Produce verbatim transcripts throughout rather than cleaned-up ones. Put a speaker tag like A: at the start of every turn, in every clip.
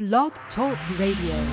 A: Blog Talk Radio.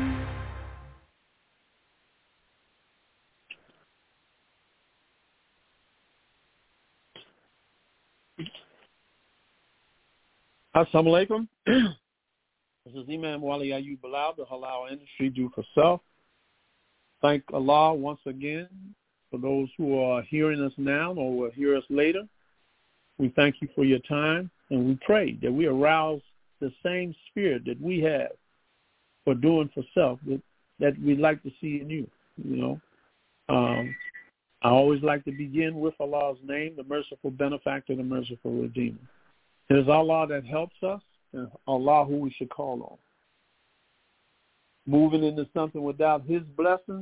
B: Assalamu alaikum. This is Imam Wali Ayub Bilal, the Halal Industry Do for Self. Thank Allah once again for those who are hearing us now or will hear us later. We thank you for your time, and we pray that we arouse the same spirit that we have for doing for self that, that we'd like to see in you. You know, um, I always like to begin with Allah's name, the merciful benefactor, the merciful redeemer. It is Allah that helps us, and Allah who we should call on. Moving into something without His blessings,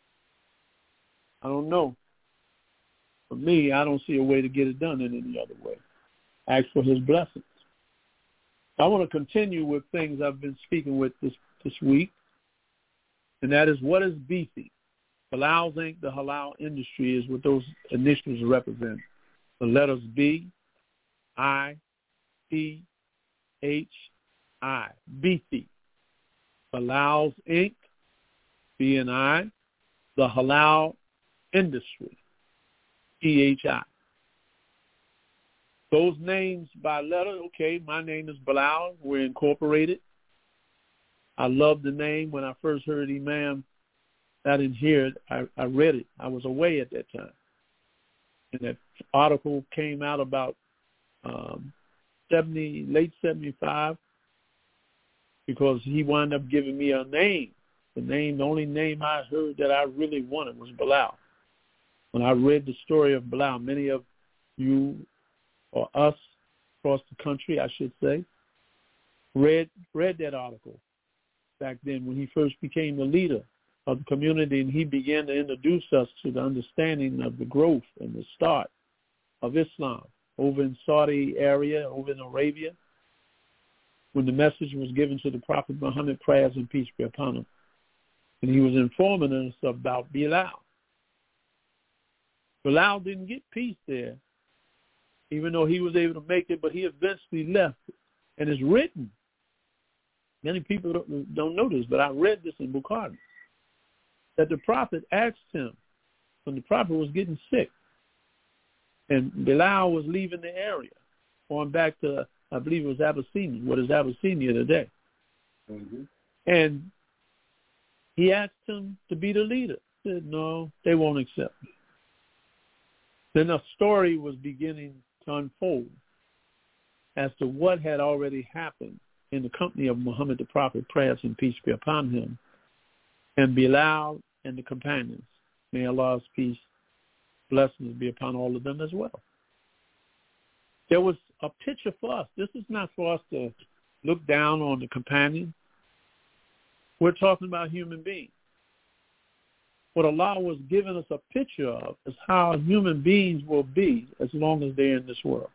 B: I don't know. For me, I don't see a way to get it done in any other way. Ask for His blessings. I want to continue with things I've been speaking with this, this week, and that is, what is B F I? Bilal's Incorporated, the halal industry, is what those initials represent. The letters B, I, P, H, I, B F I. Bilal's Incorporated, B and I, the halal industry, P H I. Those names by letter, okay, my name is Bilal. We're incorporated. I love the name. When I first heard Imam, I didn't hear it. I, I read it. I was away at that time. And that article came out about um, seventy, late seventy-five, because he wound up giving me a name. The name, the only name I heard that I really wanted was Bilal. When I read the story of Bilal, many of you, or us across the country, I should say, read read that article back then when he first became the leader of the community, and he began to introduce us to the understanding of the growth and the start of Islam over in Saudi area, over in Arabia, when the message was given to the Prophet Muhammad, prayers and peace be upon him. And he was informing us about Bilal. Bilal didn't get peace there, even though he was able to make it, but he eventually left. And it's written. Many people don't, don't know this, but I read this in Bukhari, that the Prophet asked him, when the Prophet was getting sick, and Bilal was leaving the area, going back to, I believe it was Abyssinia, what is Abyssinia today. Mm-hmm. And he asked him to be the leader. He said, no, they won't accept me. Then a story was beginning to unfold as to what had already happened in the company of Muhammad the Prophet, prayers and peace be upon him, and Bilal and the companions. May Allah's peace, blessings be upon all of them as well. There was a picture for us. This is not for us to look down on the companion. We're talking about human beings. What Allah was giving us a picture of is how human beings will be as long as they're in this world.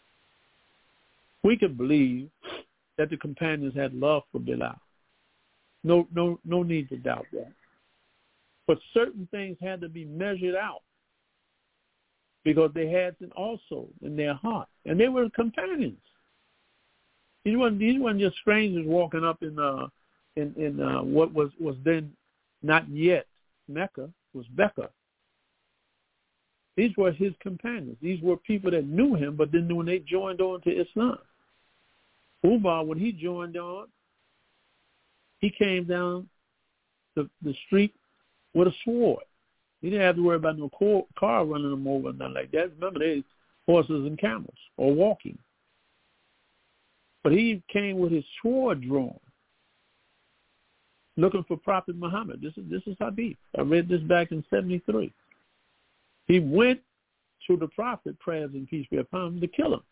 B: We could believe that the companions had love for Bilal. No, no, no need to doubt that. But certain things had to be measured out because they had it also in their heart, and they were companions. These weren't, these weren't just strangers walking up in uh, in, in uh, what was, was then not yet Mecca, was Becca. These were his companions. These were people that knew him, but then when they joined on to Islam. Umar, when he joined on, he came down the, the street with a sword. He didn't have to worry about no car running him over, nothing like that. Remember, they horses and camels, or walking. But he came with his sword drawn, looking for Prophet Muhammad. This is this is Hadith. I read this back in seventy-three. He went to the Prophet, prayers and peace be upon him, to kill him.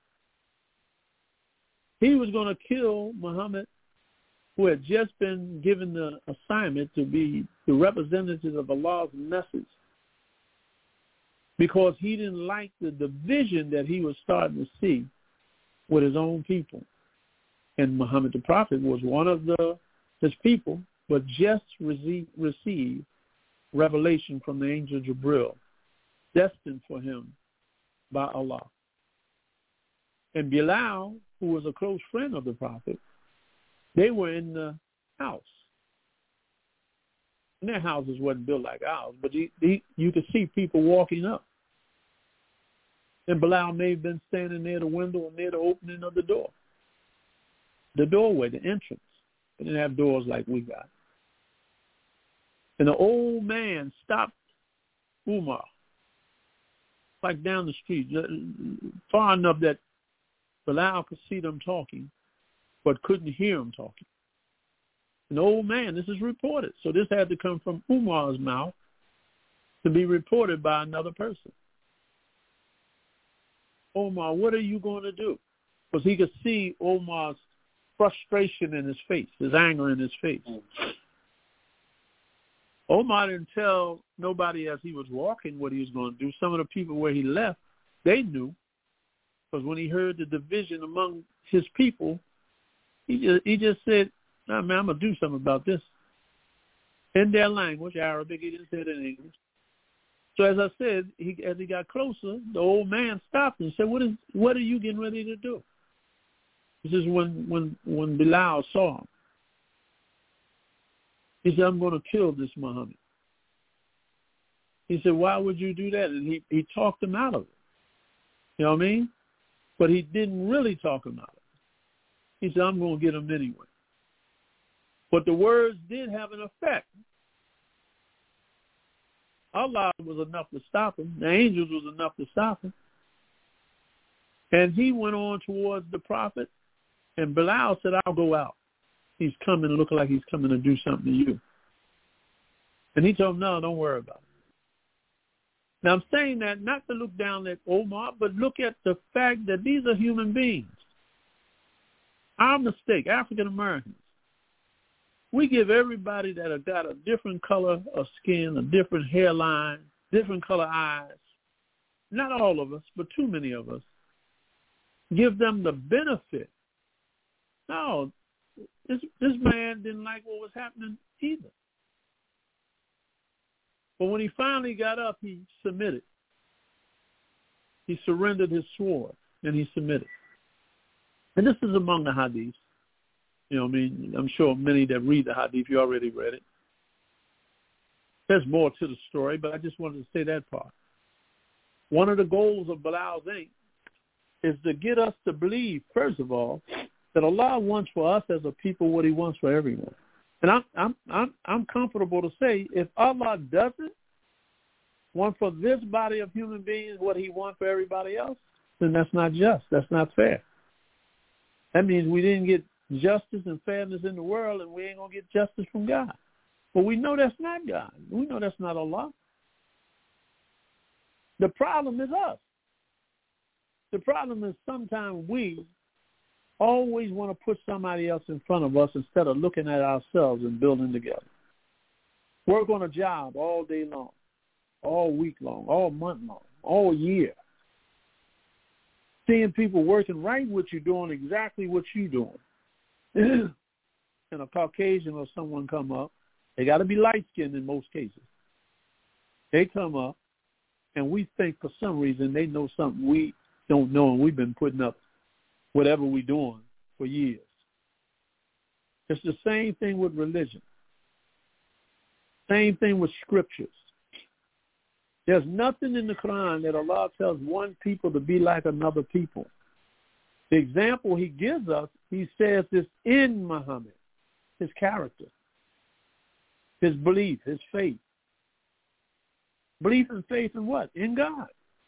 B: He was going to kill Muhammad, who had just been given the assignment to be the representative of Allah's message, because he didn't like the division that he was starting to see with his own people. And Muhammad the Prophet was one of the his people, but just received, received revelation from the angel Jibril, destined for him by Allah. And Bilal, who was a close friend of the Prophet, They were in the house. And their houses wasn't built like ours, but he, he, you could see people walking up. And Belial may have been standing near the window or near the opening of the door. The doorway, the entrance. They didn't have doors like we got. And the old man stopped Umar, like down the street, far enough that Belial could see them talking, but couldn't hear them talking. An old man, this is reported. So this had to come from Umar's mouth to be reported by another person. Omar, what are you going to do? Because he could see Omar's frustration in his face, his anger in his face. Omar didn't tell nobody as he was walking what he was going to do. Some of the people where he left, they knew. Because when he heard the division among his people, he just, he just said, nah, man, I'm going to do something about this. In their language, Arabic, he didn't say it in English. So as I said, he, as he got closer, the old man stopped and said, what is, what are you getting ready to do? This is when, when, when Bilal saw him. He said, I'm going to kill this Muhammad. He said, why would you do that? And he, he talked him out of it. You know what I mean? But he didn't really talk him out of it. He said, I'm going to get him anyway. But the words did have an effect. Allah was enough to stop him. The angels was enough to stop him. And he went on towards the prophet, and Bilal said, I'll go out. He's coming, looking like he's coming to do something to you. And he told him, no, don't worry about it. Now, I'm saying that not to look down at Omar, but look at the fact that these are human beings. Our mistake, African Americans, we give everybody that have got a different color of skin, a different hairline, different color eyes, not all of us, but too many of us, give them the benefit. No, this, this man didn't like what was happening either. But when he finally got up, he submitted. He surrendered his sword, and he submitted. And this is among the hadiths. You know what I mean? I'm sure many that read the hadith, you already read it. There's more to the story, but I just wanted to say that part. One of the goals of Bilal's Incorporated is to get us to believe, first of all, that Allah wants for us as a people what he wants for everyone. And I'm I'm I'm I'm comfortable to say if Allah doesn't want for this body of human beings what he wants for everybody else, then that's not just. That's not fair. That means we didn't get justice and fairness in the world, and we ain't going to get justice from God. But we know that's not God. We know that's not Allah. The problem is us. The problem is sometimes we always want to put somebody else in front of us instead of looking at ourselves and building together. Work on a job all day long, all week long, all month long, all year. Seeing people working right with you, doing exactly what you're doing. And a Caucasian or someone come up, they got to be light-skinned in most cases. They come up, and we think for some reason they know something we don't know, and we've been putting up whatever we're doing for years. It's the same thing with religion. Same thing with scriptures. There's nothing in the Quran that Allah tells one people to be like another people. The example he gives us, he says this in Muhammad, his character, his belief, his faith. Belief and faith in what? In God.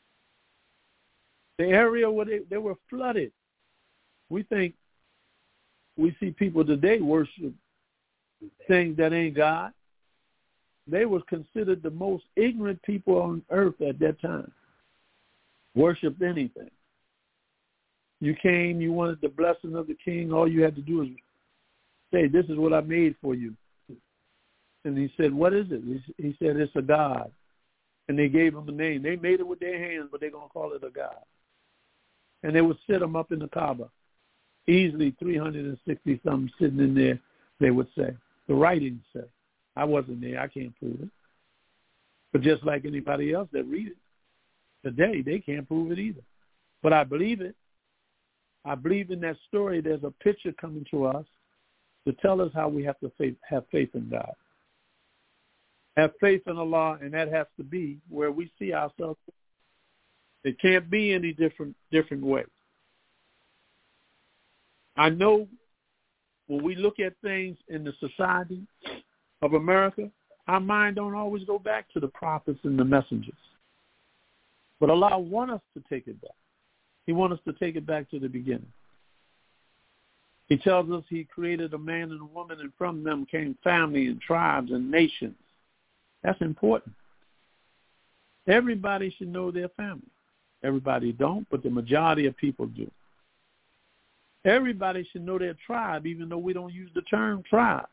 B: The area where they, they were flooded. We think, we see people today worship things that ain't God. They was considered the most ignorant people on earth at that time. Worshipped anything. You came, you wanted the blessing of the king. All you had to do is say, this is what I made for you. And he said, what is it? He said, it's a God. And they gave him a name. They made it with their hands, but they're going to call it a God. And they would set him up in the Kaaba. Easily three hundred sixty something sitting in there, they would say. The writings say. I wasn't there. I can't prove it. But just like anybody else that read it today, they can't prove it either. But I believe it. I believe in that story. There's a picture coming to us to tell us how we have to faith, have faith in God. Have faith in Allah, and that has to be where we see ourselves. It can't be any different different way. I know when we look at things in the society of America, our mind don't always go back to the prophets and the messengers. But Allah wants us to take it back. He wants us to take it back to the beginning. He tells us he created a man and a woman, and from them came family and tribes and nations. That's important. Everybody should know their family. Everybody don't, but the majority of people do. Everybody should know their tribe, even though we don't use the term tribe.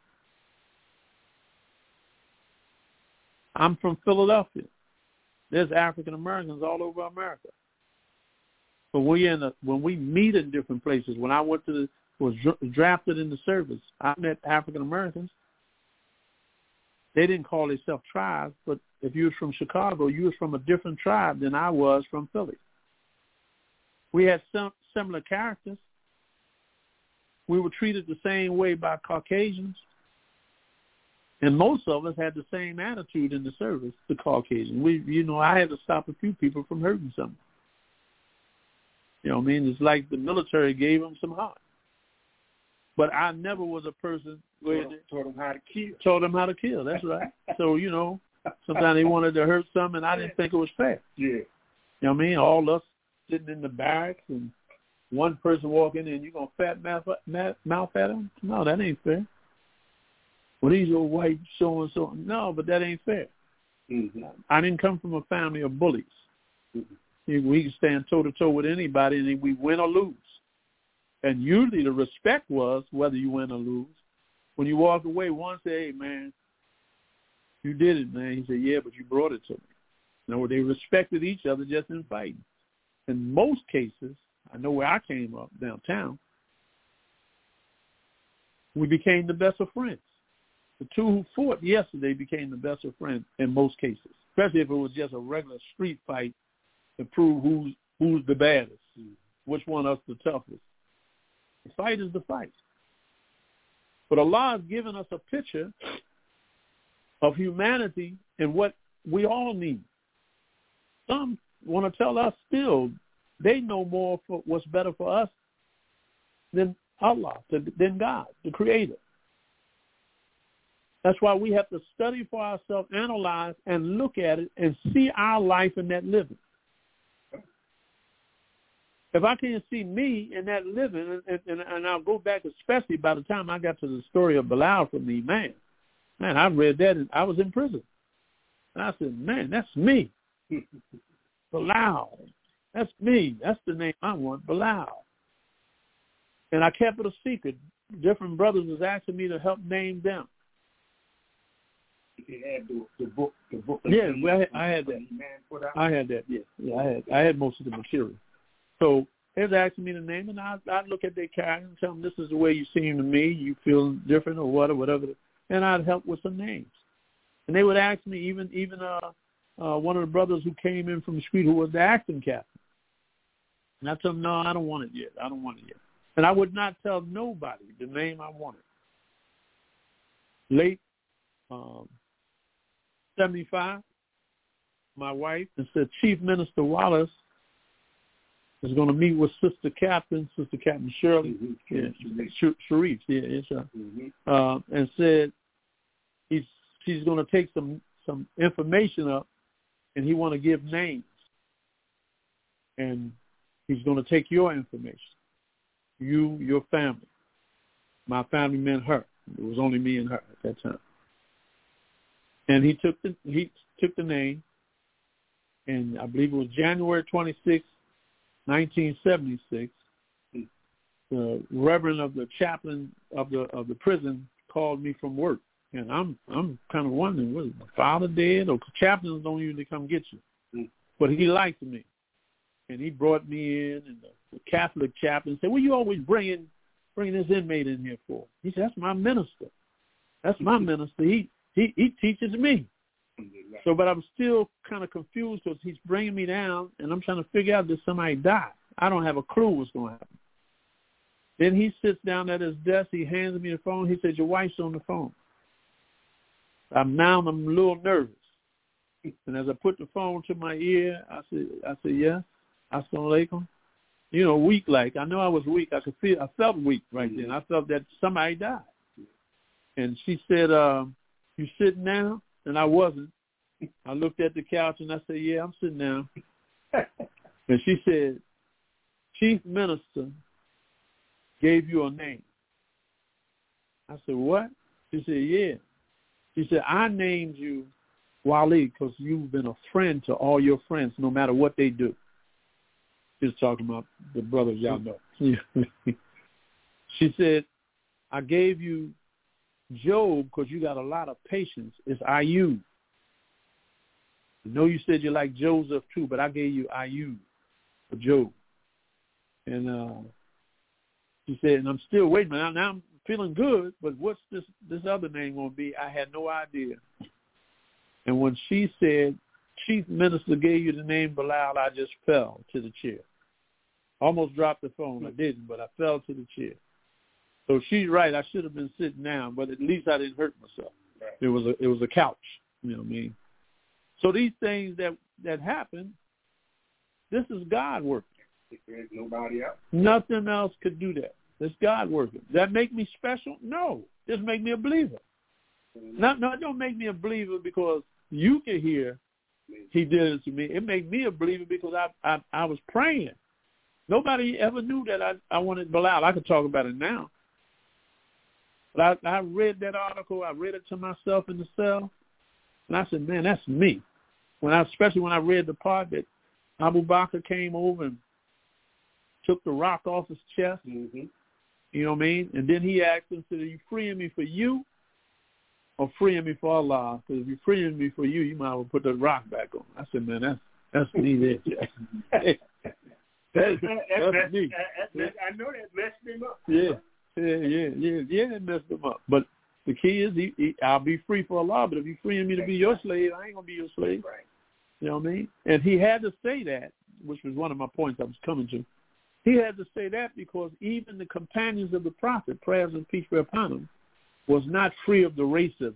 B: I'm from Philadelphia. There's African Americans all over America. But we in a, when we meet in different places, when I went to the, was drafted in the service, I met African Americans. They didn't call themselves tribes, but if you was from Chicago, you was from a different tribe than I was from Philly. We had some similar characters. We were treated the same way by Caucasians. And most of us had the same attitude in the service, the Caucasian. We, you know, I had to stop a few people from hurting something. You know what I mean? It's like the military gave them some heart. But I never was a person where
C: taught, taught them how to kill.
B: Taught them how to kill, that's right. So, you know, sometimes they wanted to hurt something, and I didn't think it was fair.
C: Yeah.
B: You know what I mean? All us sitting in the barracks and one person walking in, you going to fat mouth, mouth at them? No, that ain't fair. Well, these old white so-and-so. No, but that ain't fair.
C: Mm-hmm.
B: I didn't come from a family of bullies.
C: Mm-hmm.
B: We can stand toe-to-toe with anybody, and we win or lose. And usually the respect was whether you win or lose. When you walk away, one say, hey, man, you did it, man. He said, yeah, but you brought it to me. You know, they respected each other just in fighting. In most cases, I know where I came up, downtown, we became the best of friends. The two who fought yesterday became the best of friends in most cases, especially if it was just a regular street fight to prove who's who's the baddest, which one of us the toughest. The fight is the fight. But Allah has given us a picture of humanity and what we all need. Some want to tell us still they know more for what's better for us than Allah, than God, the Creator. That's why we have to study for ourselves, analyze, and look at it and see our life in that living. If I can't see me in that living, and, and, and I'll go back, especially by the time I got to the story of Bilal from the man, man, I read that and I was in prison. And I said, man, that's me. Bilal. That's me. That's the name I want, Bilal. And I kept it a secret. Different brothers was asking me to help name them.
C: You had the, the book, the book.
B: Yeah, well, I, had, I had that. I had that. Yeah, yeah, I had. I had most of the material. So they was asking me to name, and I I'd look at their character and tell them this is the way you seem to me. You feel different or what or whatever, and I'd help with some names. And they would ask me, even even uh, uh one of the brothers who came in from the street who was the acting captain, and I told him, no, I don't want it yet. I don't want it yet. And I would not tell nobody the name I wanted. Late um, seventy-five, my wife, and said Chief Minister Wallace is going to meet with Sister Captain, Sister Captain Shirley, mm-hmm. yeah, Sh- Sharif, yeah, yes, sir. Mm-hmm. uh, and said he's she's going to take some some information up, and he want to give names, and he's going to take your information, you, your family. My family meant her. It was only me and her at that time. And he took the he took the name, and I believe it was January twenty-sixth, nineteen seventy-six. The Reverend of the chaplain of the of the prison called me from work, and I'm I'm kind of wondering, was my father dead? Or chaplains don't usually come get you, mm. But he liked me, and he brought me in, and the, the Catholic chaplain said, "Well, you always bringing bringing this inmate in here for?" He said, "That's my minister. That's my minister. He he he teaches me." So, but I'm still kind of confused because he's bringing me down, and I'm trying to figure out, did somebody die? I don't have a clue what's going to happen. Then he sits down at his desk. He hands me the phone. He said, your wife's on the phone. I'm now I'm a little nervous. And as I put the phone to my ear, I said, I said, yes, assalamu alaikum. You know, weak like. I know I was weak. I could feel, I felt weak right then. I felt that somebody died. And she said, uh, you sitting down? And I wasn't. I looked at the couch and I said, yeah, I'm sitting down. And she said, Chief Minister gave you a name. I said, what? She said, yeah. She said, I named you Wali because you've been a friend to all your friends no matter what they do. She's talking about the brothers y'all know. She said, I gave you Job because you got a lot of patience. It's Ayub. I know you said you like Joseph too, but I gave you Ayub for Job. And uh, she said, and I'm still waiting. Now, now I'm feeling good, but what's this, this other name going to be? I had no idea. And when she said, Chief Minister gave you the name Bilal, I just fell to the chair. Almost dropped the phone. I didn't, but I fell to the chair. So she's right. I should have been sitting down, but at least I didn't hurt myself. Right. It was a it was a couch. You know what I mean? So these things that, that happen, this is God working.
C: There's nobody else.
B: Nothing else could do that. It's God working. Does that make me special? No. Just make me a believer. Mm-hmm. Not, no, it don't make me a believer because you can hear he did it to me. It made me a believer because I I, I was praying. Nobody ever knew that I, I wanted Bilal. I could talk about it now. But I, I read that article. I read it to myself in the cell. And I said, man, that's me. When I, especially when I read the part that Abu Bakr came over and took the rock off his chest. Mm-hmm. You know what I mean? And then he asked him, said, are you freeing me for you or freeing me for Allah? Because if you're freeing me for you, you might as well put the rock back on. I said, man, that's, that's me there, Jack. That's, that's me.
C: I know that messed him up.
B: Yeah, yeah, yeah, yeah, yeah, it messed him up. But the key is, he, he, I'll be free for Allah, but if you're freeing me to be your slave, I ain't going to be your slave.
C: Right.
B: You know what I mean? And he had to say that, which was one of my points I was coming to. He had to say that because even the companions of the Prophet, prayers and peace be upon him, was not free of the racism.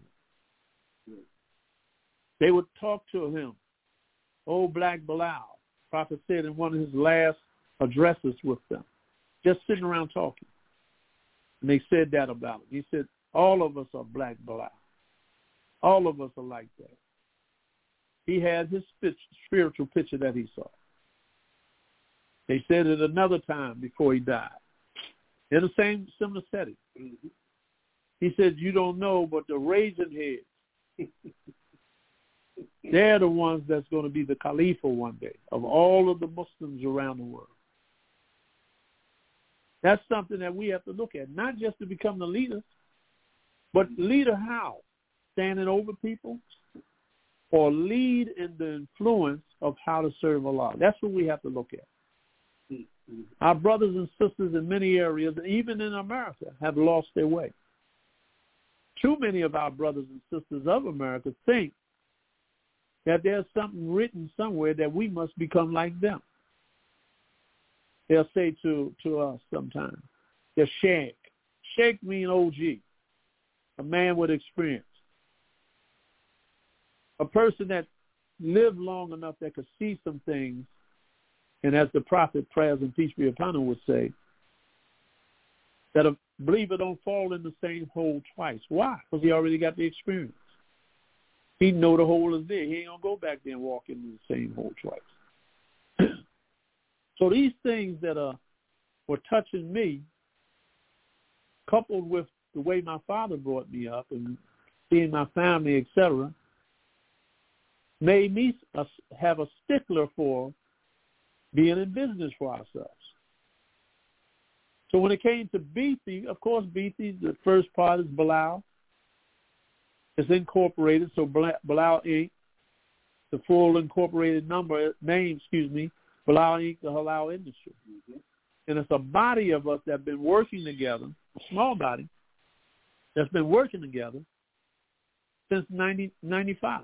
B: They would talk to him, oh, Black Bilal. Prophet said in one of his last addresses with them, just sitting around talking. And they said that about him. He said, all of us are Black Bilal. All of us are like that. He had his spiritual picture that he saw. They said it another time before he died. In the same similar setting. Mm-hmm. He said, you don't know, but the raisin heads, they're the ones that's going to be the Khalifa one day of all of the Muslims around the world. That's something that we have to look at, not just to become the leader, but leader how? Standing over people or lead in the influence of how to serve Allah. That's what we have to look at. Mm-hmm. Our brothers and sisters in many areas, even in America, have lost their way. Too many of our brothers and sisters of America think that there's something written somewhere that we must become like them. They'll say to, to us sometimes, they're sheikh. Sheikh means O G, a man with experience. A person that lived long enough that could see some things, and as the Prophet, prayers and peace be upon him, would say, that a believer don't fall in the same hole twice. Why? Because he already got the experience. He know the hole is there. He ain't going to go back there and walk into the same hole twice. So these things that are, were touching me, coupled with the way my father brought me up and seeing my family, et cetera, made me have a stickler for being in business for ourselves. So when it came to Beatty, of course, Beatty, the first part is Bilal. It's incorporated, so Bilal Incorporated, the full incorporated number, name, excuse me, Bilal Incorporated, the halal industry. Mm-hmm. And it's a body of us that have been working together, a small body, that's been working together since nineteen ninety-five.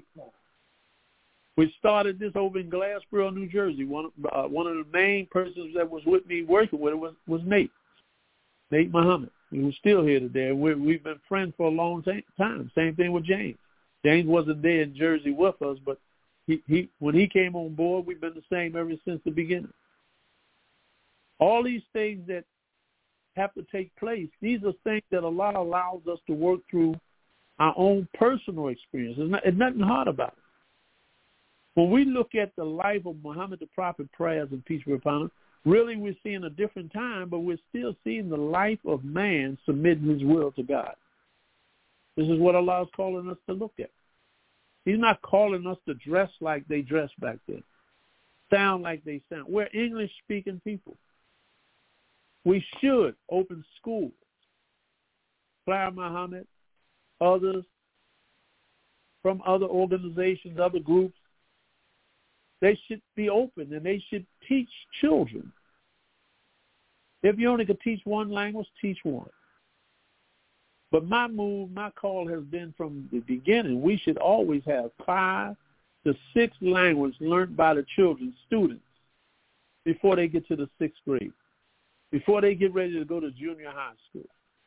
B: We started this over in Glassboro, New Jersey. One, uh, one of the main persons that was with me working with it was, was Nate. Nate Muhammad, who's still here today. We're, we've been friends for a long time. Same thing with James. James wasn't there in Jersey with us, but he, he when he came on board, we've been the same ever since the beginning. All these things that have to take place, these are things that Allah allows us to work through our own personal experience. There's, not, there's nothing hard about it. When we look at the life of Muhammad the Prophet, prayers and peace be upon him, really we're seeing a different time, but we're still seeing the life of man submitting his will to God. This is what Allah is calling us to look at. He's not calling us to dress like they dressed back then, sound like they sound. We're English-speaking people. We should open schools. Clara Muhammad, others from other organizations, other groups, they should be open and they should teach children. If you only could teach one language, teach one. But my move, my call has been from the beginning, we should always have five to six languages learned by the children, students, before they get to the sixth grade, before they get ready to go to junior high school.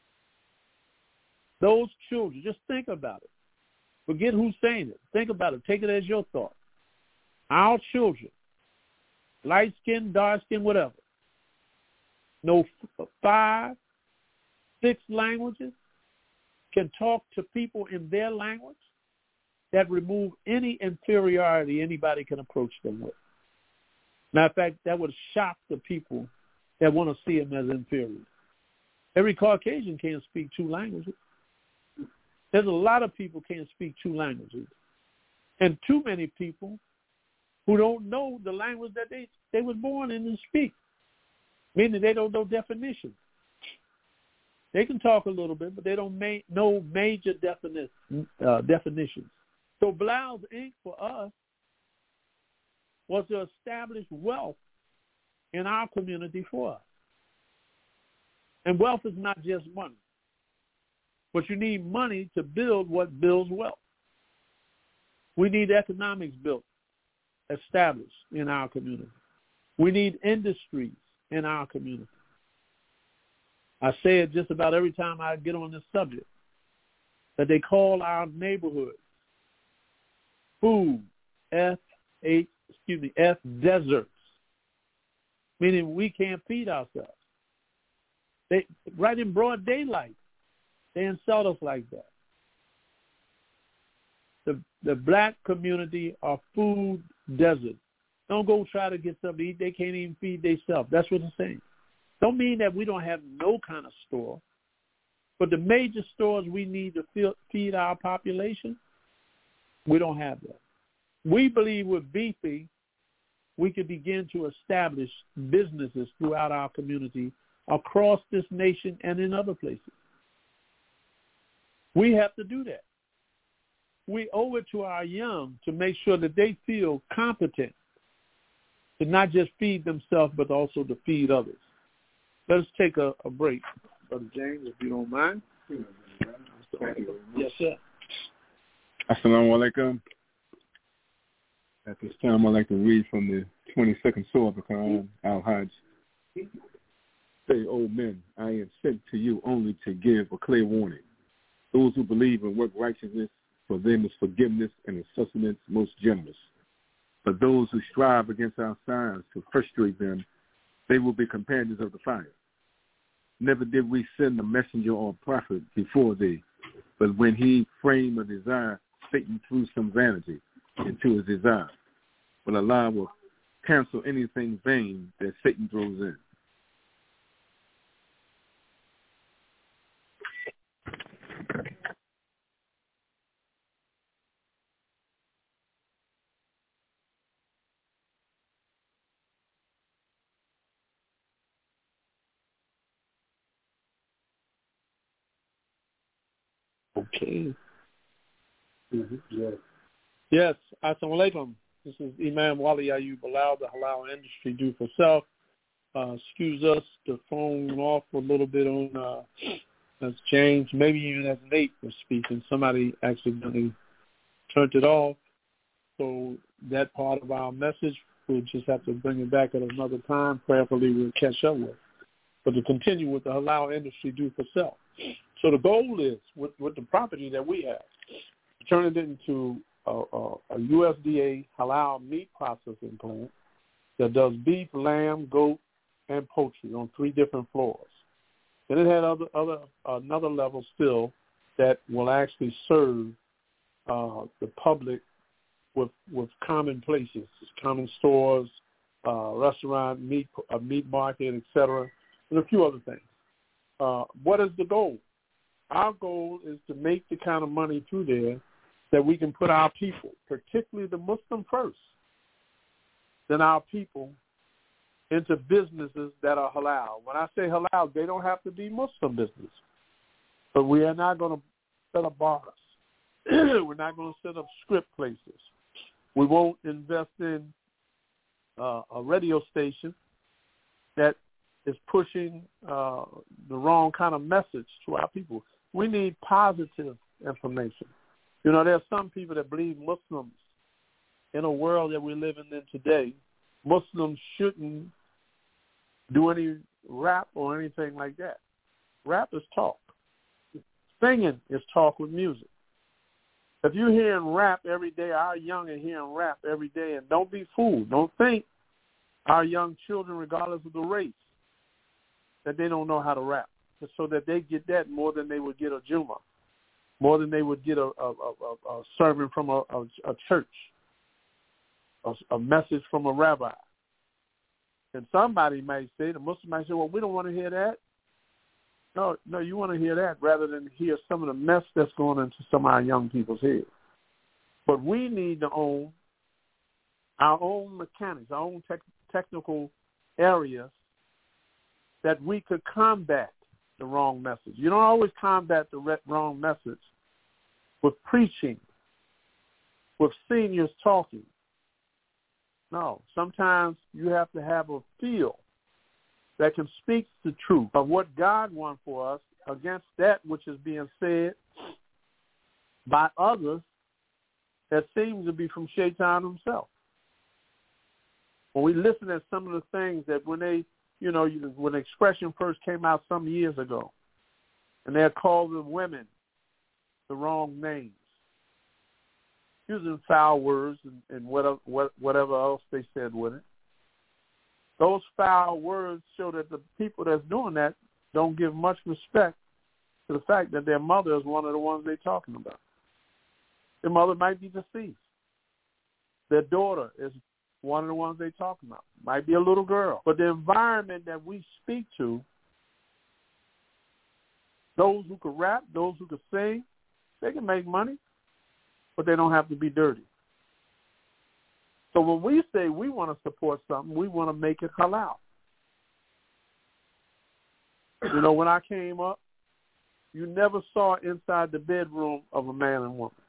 B: Those children, just think about it. Forget who's saying it. Think about it. Take it as your thought. Our children, light skin, dark skin, whatever, know five, six languages, can talk to people in their language, that remove any inferiority anybody can approach them with. Matter of fact, that would shock the people that want to see them as inferior. Every Caucasian can't speak two languages. There's a lot of people can't speak two languages. And too many people who don't know the language that they, they was born in and speak, meaning they don't know definitions. They can talk a little bit, but they don't ma- know major defini- uh, definitions. So Bilal Incorporated for us was to establish wealth in our community for us. And wealth is not just money, but you need money to build what builds wealth. We need economics built, established in our community. We need industries in our community. I say it just about every time I get on this subject, that they call our neighborhoods food, F, H, excuse me, F, deserts, meaning we can't feed ourselves. They, right in broad daylight, they insult us like that. The, the black community are food deserts. Don't go try to get something to eat. They can't even feed themselves. That's what it's saying. Don't mean that we don't have no kind of store, but the major stores we need to feed our population, we don't have that. We believe with B F I, we could begin to establish businesses throughout our community, across this nation and in other places. We have to do that. We owe it to our young to make sure that they feel competent to not just feed themselves, but also to feed others. Let's take a, a break, Brother James, if you don't mind. Yes, sir.
D: Assalamu alaikum. At this time, I'd like to read from the twenty-second surah of the Quran, Al-Hajj. Say, O men, I am sent to you only to give a clear warning. Those who believe and work righteousness, for them is forgiveness and the sustenance most generous. But those who strive against our signs to frustrate them, they will be companions of the fire. Never did we send a messenger or a prophet before thee, but when he framed a desire, Satan threw some vanity into his desire. But Allah will cancel anything vain that Satan throws in.
B: Okay.
C: Mm-hmm. Yes.
B: Yes. Assalamu alaikum. This is Imam Wali Ayub Bilal, the Halal Industry Do for Self. Uh, excuse us to phone off a little bit on uh, as James, maybe even as Nate was speaking. Somebody accidentally turned it off. So that part of our message, we'll just have to bring it back at another time. Prayerfully, we'll catch up with. but to continue with the halal industry do for self. So the goal is, with, with the property that we have, turn it into a, a, a U S D A halal meat processing plant that does beef, lamb, goat, and poultry on three different floors. Then it had other, other another level still that will actually serve uh, the public with with common places, common stores, uh, restaurant, meat, uh, meat market, et cetera, and a few other things. Uh, what is the goal? Our goal is to make the kind of money through there that we can put our people, particularly the Muslim first, then our people, into businesses that are halal. When I say halal, they don't have to be Muslim business. But we are not going to set up bars. We're not going to set up script places. We won't invest in uh, a radio station that is pushing uh, the wrong kind of message to our people. We need positive information. You know, there are some people that believe Muslims, in a world that we're living in today, Muslims shouldn't do any rap or anything like that. Rap is talk. Singing is talk with music. If you're hearing rap every day, our young are hearing rap every day, and don't be fooled. Don't think our young children, regardless of the race, that they don't know how to rap, so that they get that more than they would get a Juma, more than they would get a, a, a, a sermon from a, a, a church, a, a message from a rabbi. And somebody might say, the Muslim might say, well, we don't want to hear that. No, no, you want to hear that rather than hear some of the mess that's going into some of our young people's heads. But we need to own our own mechanics, our own tech, technical areas that we could combat the wrong message. You don't always combat the re- wrong message with preaching, with seniors talking. No, sometimes you have to have a feel that can speak the truth of what God wants for us against that which is being said by others that seems to be from Shaitan himself. When we listen at some of the things that when they, you know, when the expression first came out some years ago, and they're calling women the wrong names, using foul words and, and whatever, whatever else they said with it. Those foul words show that the people that's doing that don't give much respect to the fact that their mother is one of the ones they're talking about. Their mother might be deceased. Their daughter is one of the ones they're talking about. Might be a little girl. But the environment that we speak to, those who can rap, those who can sing, they can make money, but they don't have to be dirty. So when we say we want to support something, we want to make it halal. You know, when I came up, you never saw inside the bedroom of a man and woman.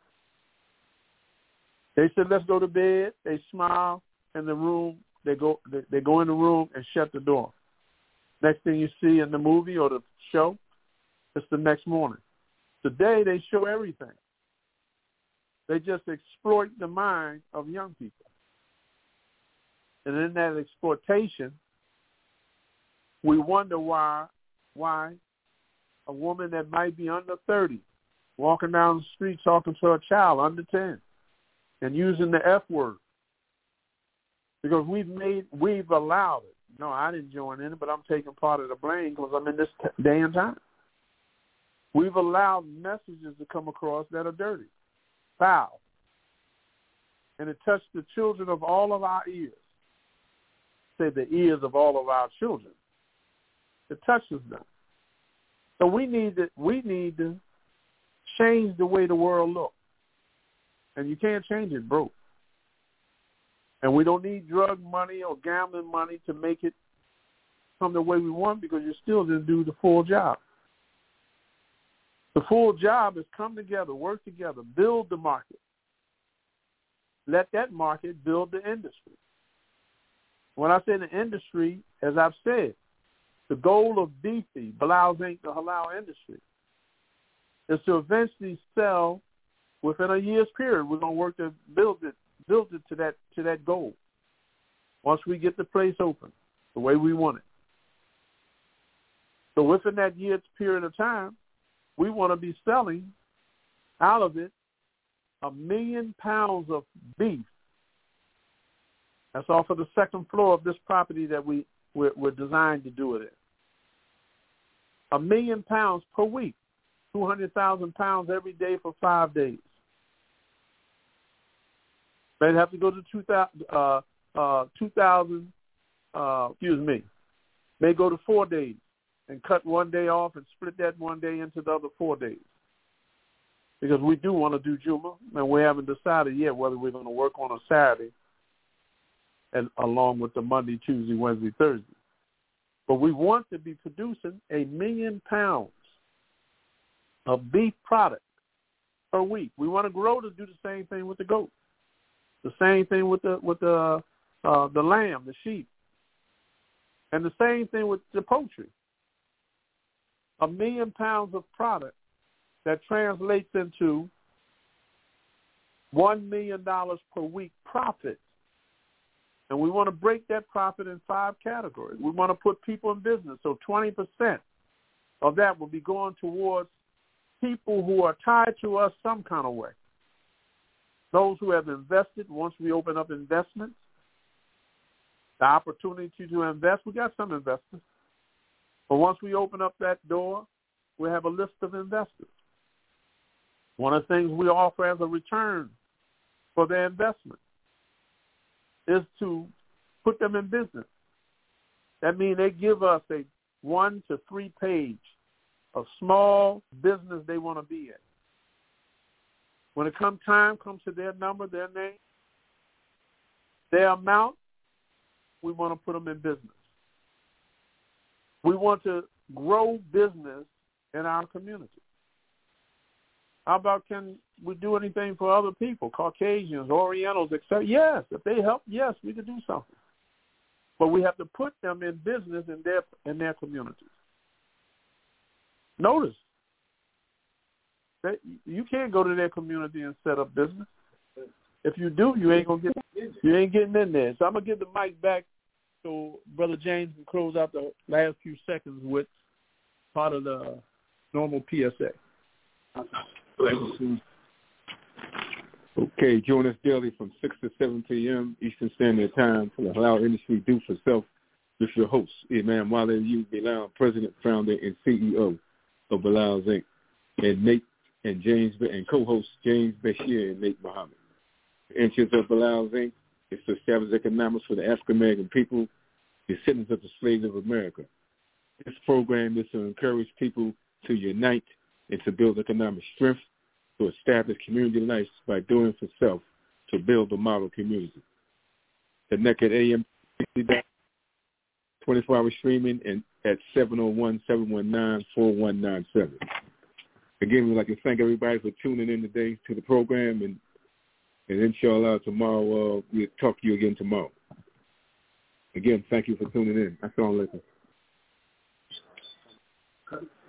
B: They said, let's go to bed. They smile in the room. They go, they, they go in the room and shut the door. Next thing you see in the movie or the show, it's the next morning. Today, they show everything. They just exploit the mind of young people. And in that exploitation, we wonder why why a woman that might be under thirty, walking down the street talking to a child under ten, and using the F word. Because we've made, we've allowed it. No, I didn't join in it, but I'm taking part of the blame because I'm in this day and time. We've allowed messages to come across that are dirty, foul, and it touched the children of all of our ears. Say the ears of all of our children. It touches them. So we need to we need to change the way the world looks. And you can't change it broke. And we don't need drug money or gambling money to make it come the way we want because you still didn't do the full job. The full job is come together, work together, build the market. Let that market build the industry. When I say the industry, as I've said, the goal of B F I, Bilal's Incorporated, the halal industry, is to eventually sell within a year's period. We're going to work to build it, build it to that to that goal. Once we get the place open, the way we want it. So within that year's period of time, we want to be selling out of it a million pounds of beef. That's off of the second floor of this property that we, we're, we're designed to do it in. A million pounds per week, two hundred thousand pounds every day for five days. They'd have to go to two thousand, uh, uh, two thousand uh, excuse me, may go to four days and cut one day off and split that one day into the other four days. Because we do want to do Juma, and we haven't decided yet whether we're going to work on a Saturday and along with the Monday, Tuesday, Wednesday, Thursday. But we want to be producing a million pounds of beef product per week. We want to grow to do the same thing with the goat, the same thing with the with the uh, the lamb, the sheep, and the same thing with the poultry. A million pounds of product that translates into one million dollars per week profit. And we want to break that profit in five categories. We want to put people in business. So twenty percent of that will be going towards people who are tied to us some kind of way. Those who have invested, once we open up investments, the opportunity to invest, we got some investors. But once we open up that door, we have a list of investors. One of the things we offer as a return for their investment is to put them in business. That means they give us a one to three page of small business they want to be in. When it comes time, comes to their number, their name, their amount, we want to put them in business. We want to grow business in our community. How about, can we do anything for other people, Caucasians, Orientals, et cetera? Yes, if they help, yes, we could do something. But we have to put them in business in their in their communities. Notice that you can't go to their community and set up business. If you do, you ain't gonna get you ain't getting in there. So I'm gonna give the mic back so Brother James can close out the last few seconds with part of the normal P S A.
D: Okay, join us daily from six to seven p.m. Eastern Standard Time for the Halal Industry Do for Self with your host, Imam Wale U. Bilal, President, Founder, and C E O of Bilal's Incorporated, and Nate and James and co-hosts James Bashir and Nate Muhammad. The interest of Bilal's Incorporated is to establish economics for the African American people, descendants of the slaves of America. This program is to encourage people to unite and to build economic strength, to establish community life by doing for self, to build a model community. Connect at A M twenty-four hour streaming and at seven oh one, seven one nine, four one nine seven. Again, we'd like to thank everybody for tuning in today to the program, and, and inshallah, tomorrow uh, we'll talk to you again tomorrow. Again, thank you for tuning in. Assalamu alaikum.